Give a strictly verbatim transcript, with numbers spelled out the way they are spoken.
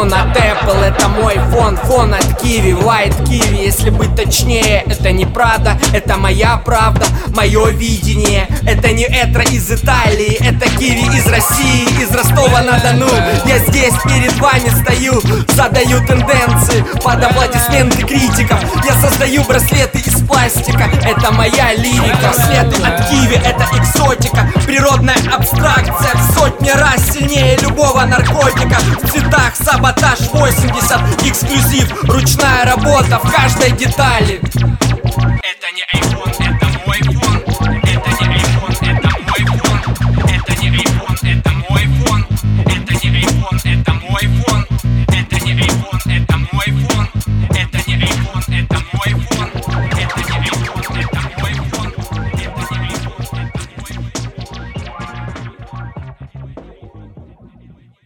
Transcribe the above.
фон от Apple, это мой фон. Фон от Kiwi, White Kiwi, если быть точнее. Это не Prada, это моя правда, мое видение. Это не Этро из Италии, это Kiwi из России, из Ростова-на-Дону. Я здесь перед вами стою, задаю тенденции под аплодисменты критиков. Я создаю браслеты из пластика, это моя лирика. Браслеты от Kiwi, это экзотика, природная абстракция в сотни раз сильнее любого наркотика. В цветах саботаж восемьдесят, эксклюзив, ручная работа в каждой детали. Это не